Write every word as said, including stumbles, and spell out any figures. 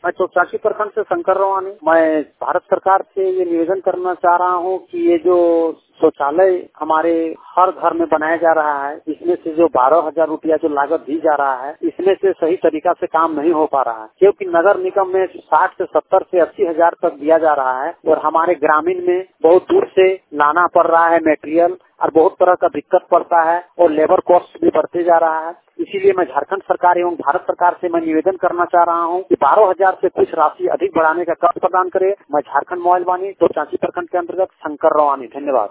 मैं चौचाची प्रखंड से शंकर रवानी। मैं भारत सरकार से ये निवेदन करना चाह रहा हूँ कि ये जो शौचालय हमारे हर घर में बनाया जा रहा है, इसमें से जो बारह हजार रुपया जो लागत दी जा रहा है, इसमें से सही तरीका से काम नहीं हो पा रहा है, क्योंकि नगर निगम में साठ से सत्तर से अस्सी हजार तक दिया जा रहा है और हमारे ग्रामीण में बहुत दूर से लाना पड़ रहा है मटेरियल और बहुत तरह का दिक्कत पड़ता है और लेबर कॉस्ट भी बढ़ते जा रहा है। इसीलिए मैं झारखंड सरकार एवं भारत सरकार से मैं निवेदन करना चाह रहा हूं कि बारह हजार से कुछ राशि अधिक बढ़ाने का कर्ज प्रदान करे। मैं झारखंड मोबाइल वानी चौचाची प्रखंड के अंतर्गत शंकर रवानी। धन्यवाद।